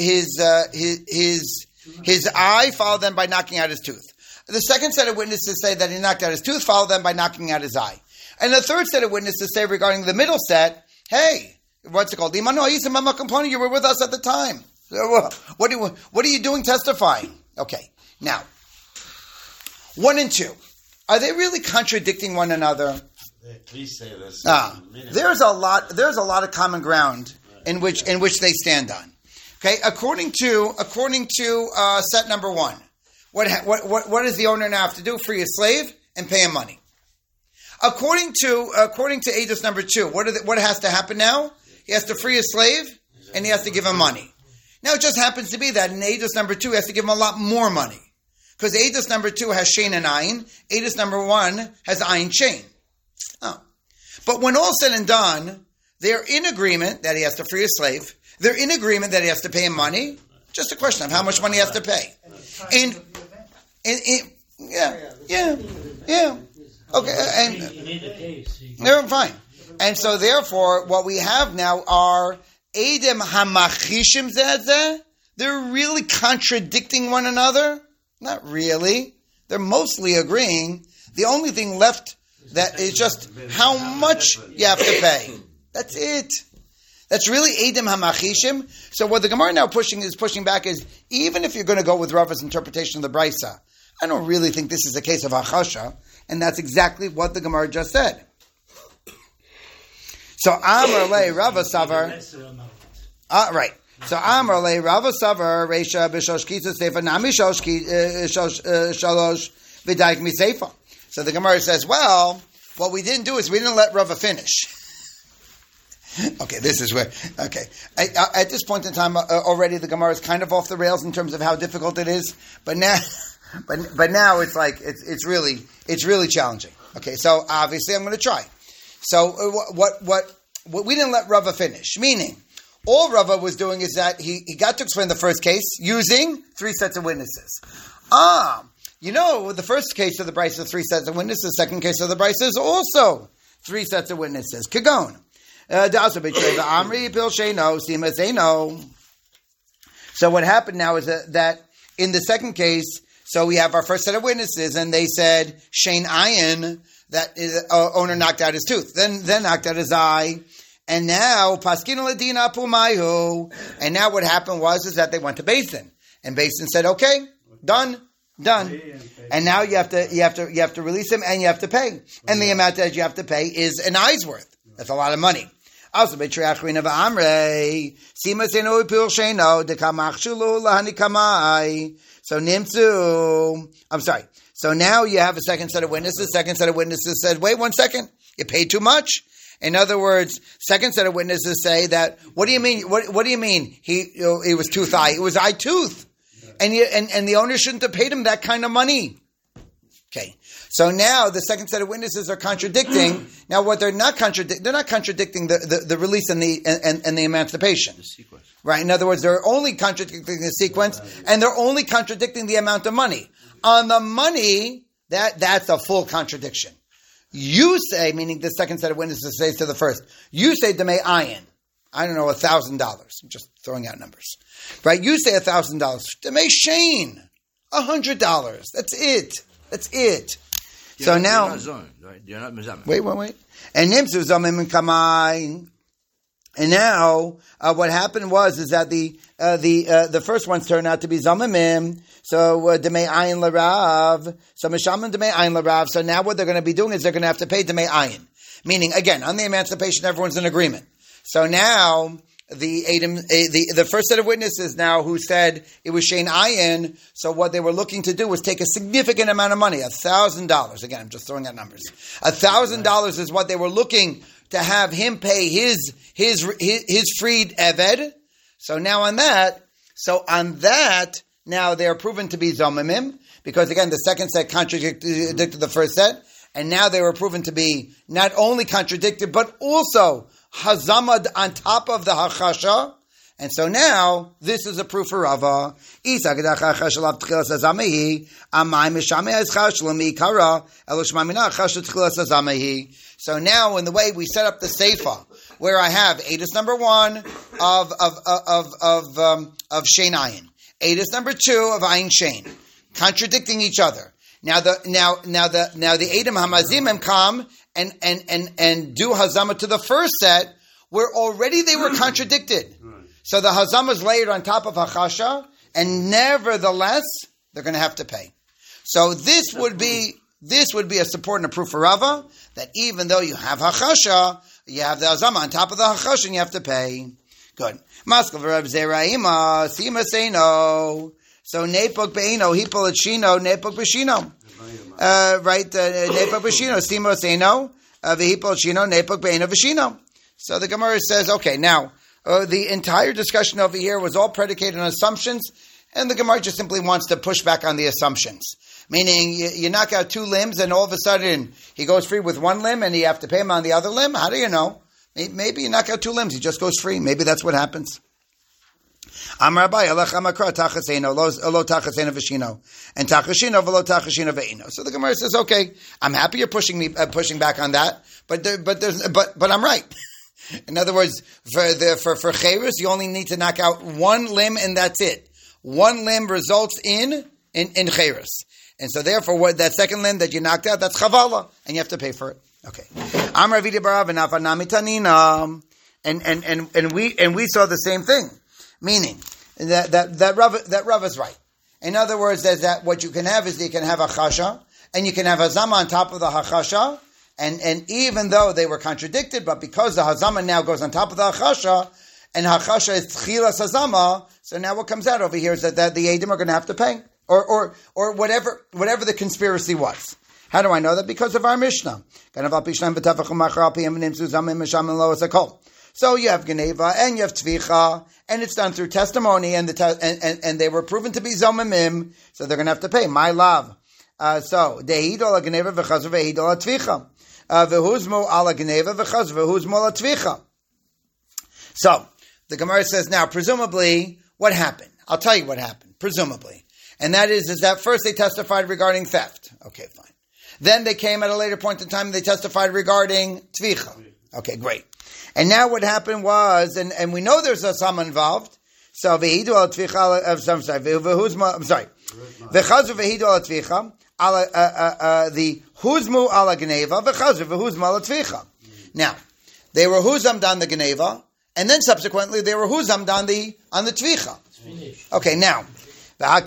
eye, followed then by knocking out his tooth. The second set of witnesses say that he knocked out his tooth, followed then by knocking out his eye. And the third set of witnesses say regarding the middle set, hey, what's it called? You were with us at the time. What are you doing testifying? Okay, now, 1 and 2. Are they really contradicting one another? Please say this. There's a lot of common ground in which they stand on. Okay, according to set number 1, what does the owner now have to do? Free a slave and pay him money. According to Eidos number 2, what has to happen now? He has to free a slave and he has to give him money. Now it just happens to be that in Eidos number 2 he has to give him a lot more money. Because Eidos number 2 has Shein and Ayin, Eidos number 1 has Ayin Shein. Oh. But when all said and done, they're in agreement that he has to free a slave. They're in agreement that he has to pay him money. Just a question of how much money he has to pay. Yeah. Okay, and they're fine. And so therefore, what we have now are Edom Hamachishim Zeh Zeh. They're really contradicting one another. Not really. They're mostly agreeing. The only thing left that is just how much you have to pay. That's it. That's really Edom Hamachishim. So what the Gemara now pushing back is, even if you're going to go with Rava's interpretation of the Brisa, I don't really think this is a case of Achasha, and that's exactly what the Gemara just said. So Amar Le Rava Savar. Right. So Amar le Rava Savar Reisha b'Shosh Kitza Seifa Nami Shalosh V'Daik Miseifa. So the Gemara says, well, what we didn't do is we didn't let Rava finish. Okay, this is where. Okay, at this point in time, already the Gemara is kind of off the rails in terms of how difficult it is. But now, but now it's like it's really challenging. Okay, so obviously I'm going to try. So what we didn't let Rava finish, meaning all Rava was doing is that he got to explain the first case using 3 sets of witnesses. The first case of the Brisa is 3 sets of witnesses. The second case of the Brisa is also 3 sets of witnesses. Kagon. So what happened now is that in the second case, so we have our first set of witnesses, and they said Shein Ayin, that owner knocked out his tooth, then knocked out his eye, and now Paskina Ladina Pumayu, and now what happened is that they went to Beis Din, and Beis Din said, okay, done. And now you have to release him, and you have to pay, and the amount that you have to pay is an eye's worth. That's a lot of money. Also, so now you have a second set of witnesses. Second set of witnesses said, wait 1 second, you paid too much. In other words, second set of witnesses say that, what do you mean? What do you mean? It was tooth eye. It was eye tooth. And the owner shouldn't have paid him that kind of money. Okay. So now the second set of witnesses are contradicting. Now what they're not contradicting the release and the emancipation. The sequence. Right. In other words, they're only contradicting the sequence, and they're only contradicting the amount of money. On the money, that's a full contradiction. You say, meaning the second set of witnesses says to the first, you say Demei Ayin. I don't know, $1,000. I'm just throwing out numbers. Right? You say $1,000. Demei Shein, $100. That's it. So now, you're not zoned, right? You're not mizamim. Wait. And nimsu zomim kamai. And now, what happened is that the first ones turned out to be zomimim. So demei ayin larav. So mishamim demei ayin larav. So now what they're going to be doing is they're going to have to pay demei ayin. Meaning, again, on the emancipation, everyone's in agreement. So now the first set of witnesses now who said it was Shein Ayin, so what they were looking to do was take a significant amount of money, $1,000. Again, I'm just throwing out numbers. $1,000 is what they were looking to have him pay his freed Eved. So now on that, now they're proven to be Zomimim, because again, the second set contradicted the first set, and now they were proven to be not only contradicted, but also Hazamad on top of the Hachasha. And so now, this is a proof for Rava. So now, in the way we set up the Seifa, where I have Eidos number 1 of Shein Ayin, Eidos number 2 of Ayin Shein, contradicting each other. Now the Eidim Hamazimim come and do Hazama to the first set, where already they were contradicted. So the Hazama is layered on top of Hachasha, and nevertheless, they're going to have to pay. So this would be a support and a proof for Rava, that even though you have Hachasha, you have the Hazama on top of the Hachasha, and you have to pay. Good. Maskal v'Reb Zeraima, Sima Seino. So Nepok Beino, Hipol Chino, Nepok Beshino. Right, Nepok Beshino, Simo Seino, Vihipol Chino, Nepok Beino Veshino. So the Gemara says, okay, now, the entire discussion over here was all predicated on assumptions, and the Gemara just simply wants to push back on the assumptions. Meaning, you knock out 2 limbs, and all of a sudden, he goes free with 1 limb, and you have to pay him on the other limb? How do you know? Maybe you knock out 2 limbs, he just goes free. Maybe that's what happens. Amar Abai, Alech Hamakra, Tachaseno, Lo Tachaseno Veshino, and Tachashino, Velo Tachashino Veino. So the Gemara says, okay, I'm happy you're pushing back on that, but I'm right. In other words, for Cheirus, you only need to knock out 1 limb, and that's it. 1 limb results in Cheirus. And so therefore, that second limb that you knocked out, that's Chavala, and you have to pay for it. Okay. Amar Vidi Barav Nafanami Tanina. And we saw the same thing. Meaning that Rav is right. In other words, there's that what you can have is you can have a chasha, and you can have hazama on top of the hachasha, and even though they were contradicted, but because the hazama now goes on top of the hachasha, and Hachasha is Tchilas Hazama, so now what comes out over here is that the Eidim are going to have to pay. Or whatever the conspiracy was. How do I know that? Because of our Mishnah. So you have Geneva and you have Tvicha, and it's done through testimony, and they were proven to be Zomimim, so they're going to have to pay. My love. So Dehid ala Geneva v'chaz v'hid ala Tvicha. V'huzmu ala Geneva v'chaz v'huzmu ala Tvicha. So the Gemara says now, presumably, what happened? I'll tell you what happened. Presumably. And that is that first they testified regarding theft. Okay, fine. Then they came at a later point in time and they testified regarding tvicha. Okay, great. And now what happened was, and we know there's a sum involved. So vehidu al tvicha. I'm sorry. V'chazu vehidu al tvicha. The huzmu ala geneva. V'chazu v'huzmu ala tvicha. Now they were huzamd on the geneva, and then subsequently they were huzamd on the tvicha. Okay, now. So, and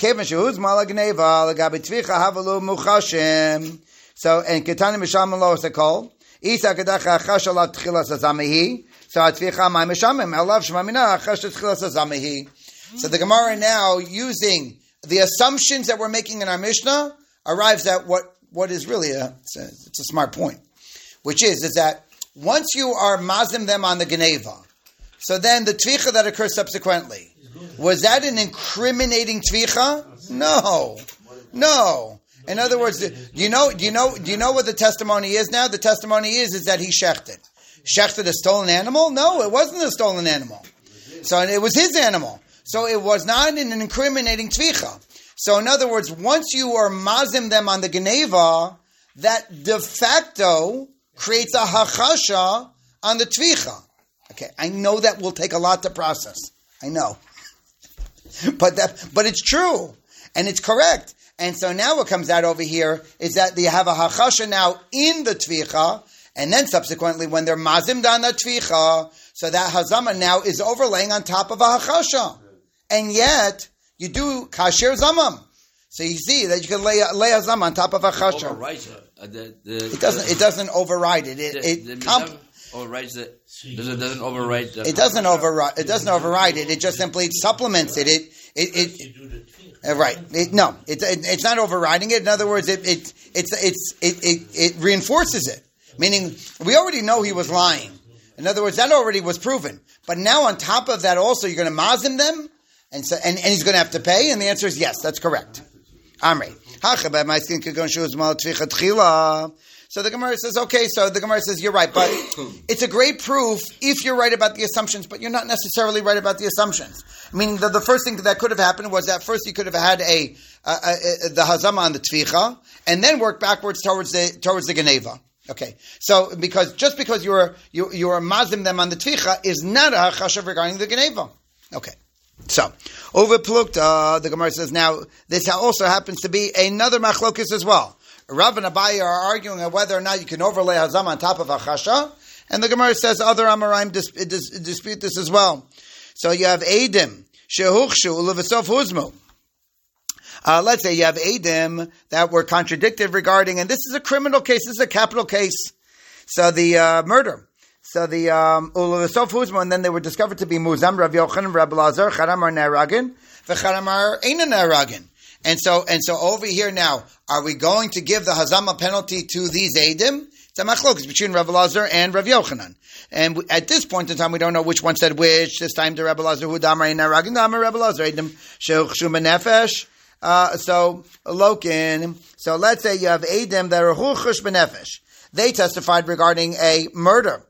Ketani Mishamim Lo Sekol, Isa Kedacha Chashalat Tchilas Azamihi, so Atvicha Mai Mishamim, Elav Shmamina, Chashat Tchilas Azamihi. So the Gemara now, using the assumptions that we're making in our Mishnah, arrives at what is really it's a smart point, which is that once you are mazim them on the Geneva, so then the Tvicha that occurs subsequently, was that an incriminating tvicha? No. In other words, do you know what the testimony is now? The testimony is that he shechted. Shechted a stolen animal? No, it wasn't a stolen animal. So it was his animal. So it was not an incriminating tvicha. So in other words, once you are mazim them on the Geneva, that de facto creates a hachasha on the tvicha. Okay, I know that will take a lot to process. I know. But it's true, and it's correct. And so now what comes out over here is that they have a hachasha now in the tvicha, and then subsequently when they're mazimd on the tvicha, so that hazama now is overlaying on top of a hachasha. And yet, you do kasher zamam. So you see that you can lay hazama on top of a hachasha. It doesn't override it. Overrides it. Doesn't override. It doesn't override. It doesn't override it. It just simply supplements it. Right. It's not overriding it. In other words, it reinforces it. Meaning, we already know he was lying. In other words, that already was proven. But now, on top of that, also you're going to mazim them, and he's going to have to pay. And the answer is yes. That's correct. Amri. So the Gemara says, okay, you're right, but it's a great proof if you're right about the assumptions, but you're not necessarily right about the assumptions. Meaning that the first thing that could have happened was that first you could have had the hazama on the tvicha, and then work backwards towards the geneva. Okay, so because you are mazim them on the tvicha is not a hachashav regarding the geneva. Okay. So, over plukta, the Gemara says, now, this also happens to be another machlokis as well. Rav and Abaye are arguing on whether or not you can overlay hazam on top of achasha, and the Gemara says other Amoraim dispute this as well. So you have Eidim, shehuchshu ulevasof huzmu. Let's say you have Eidim that were contradicted regarding, and this is a criminal case, this is a capital case. So the murder. So the ulevasof huzmu, and then they were discovered to be muzam, Rav Yochanan, Rav Elazar, Charamar Neragin, v'Charamar Eina Neragin. And so over here now, are we going to give the hazama penalty to these Eidim? It's a machlokes between Rav Elazar and Rav Yochanan. And at this point in time, we don't know which one said which. This time the Rav Elazar, who damar in Naragin, damar Rav Elazar, Eidim, shehuchshu benefesh. So, Lokin. So let's say you have Eidim that are huchush benefesh. They testified regarding a murder.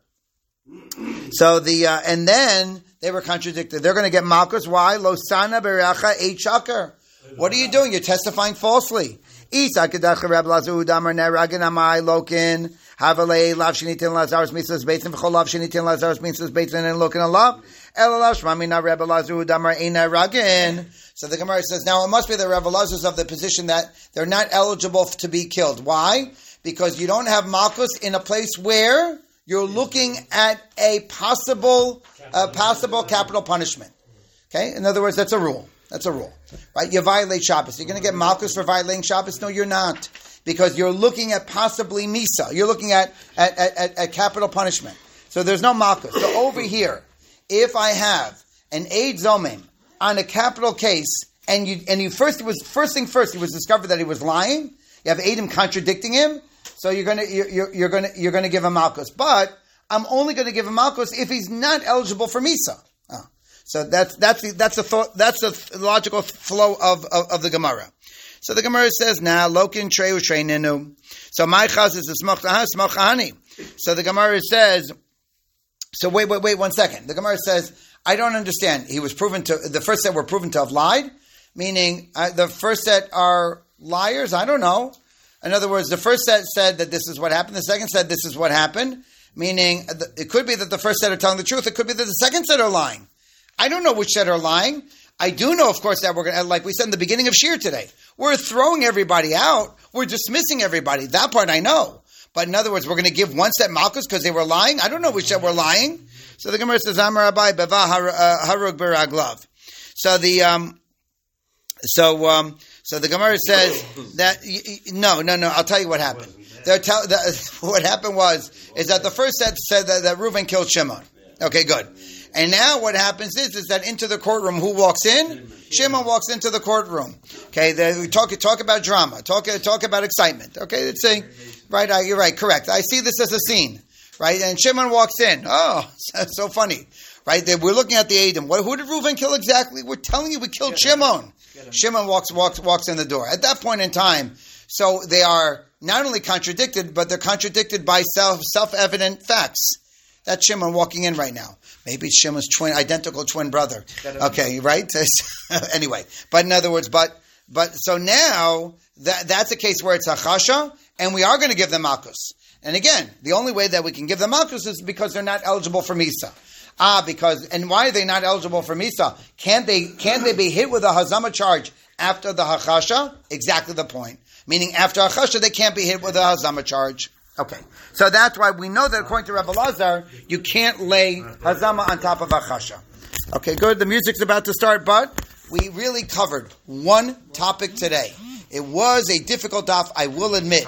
So and then they were contradicted. They're going to get malchus. Why? Losana beracha eit shakar. What are you doing? You're testifying falsely. Isa kedach Reb Lazu damar neragin amai lokin havalei lav shenitin lazarus mitzvahs beitzin v'chol lav shenitin lazarus mitzvahs beitzin and lokin alav elalav shmamina Reb Lazu damar ein neragin. So the Gemara says now it must be the Reb Lazarus of the position that they're not eligible to be killed. Why? Because you don't have malchus in a place where you're looking at a possible capital punishment. Okay, in other words, that's a rule. That's a rule, right? You violate Shabbos. You're going to get malchus for violating Shabbos? No, you're not, because you're looking at possibly misa. You're looking at capital punishment. So there's no malchus. So over here, if I have an Eid Zomim on a capital case, and first, he was discovered that he was lying. You have Eidim contradicting him, so you're gonna give him Malchus. But I'm only going to give him Malchus if he's not eligible for Misa. So that's the logical flow of the Gemara. So the Gemara says now Lokin Treu Treininu. So my chaz is the Smochahani. So the Gemara says. So wait 1 second. The Gemara says I don't understand. He was proven to the first set were proven to have lied, meaning the first set are liars. I don't know. In other words, the first set said that this is what happened. The second said this is what happened. Meaning, it could be that the first set are telling the truth. It could be that the second set are lying. I don't know which set are lying. I do know, of course, that we're going to, like we said in the beginning of Shir today, we're throwing everybody out. We're dismissing everybody. That part I know. But in other words, we're going to give one set Malchus because they were lying. I don't know which set were lying. So the Gemara says, Amar Abai Beva Harug Beraglav. So the Gemara says that no. I'll tell you what happened. What happened is that the first set said that Reuven killed Shimon. Okay, good. And now what happens is that into the courtroom, who walks in? Shimon walks into the courtroom. Okay, we talk about drama, talk about excitement. Okay, let's say, right? You're right, correct. I see this as a scene, right? And Shimon walks in. Oh, that's so funny, right? We're looking at the Edom. Who did Reuven kill exactly? We're telling you we killed Shimon. Shimon walks in the door. At that point in time, so they are not only contradicted, but they're contradicted by self-evident facts. That's Shimon walking in right now. Maybe it's Shimon's identical twin brother. Okay, right? Anyway, but in other words, but so now that's a case where it's a chasha, and we are going to give them Malchus. And again, the only way that we can give them Malchus is because they're not eligible for Misa. And why are they not eligible for Misa? Can't they be hit with a Hazama charge after the Hachasha? Exactly the point. Meaning after Hachasha, they can't be hit with a Hazama charge. Okay. So that's why we know that according to Rebbe Lazar, you can't lay Hazama on top of Hachasha. Okay, good. The music's about to start, but we really covered one topic today. It was a difficult daf, I will admit.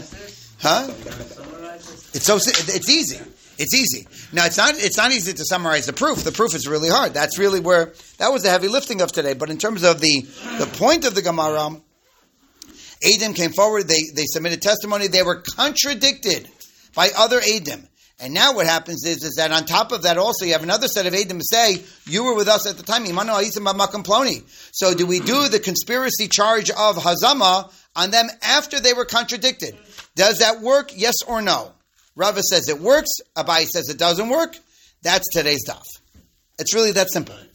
It's easy. It's easy. Now, it's not easy to summarize the proof. The proof is really hard. That's really where, that was the heavy lifting of today. But in terms of the point of the Gemara, Edom came forward, they submitted testimony, they were contradicted by other Edom. And now what happens is that on top of that also, you have another set of Edom say, you were with us at the time, so do we do the conspiracy charge of Hazama on them after they were contradicted? Does that work, yes or no? Rava says it works. Abai says it doesn't work. That's today's daf. It's really that simple.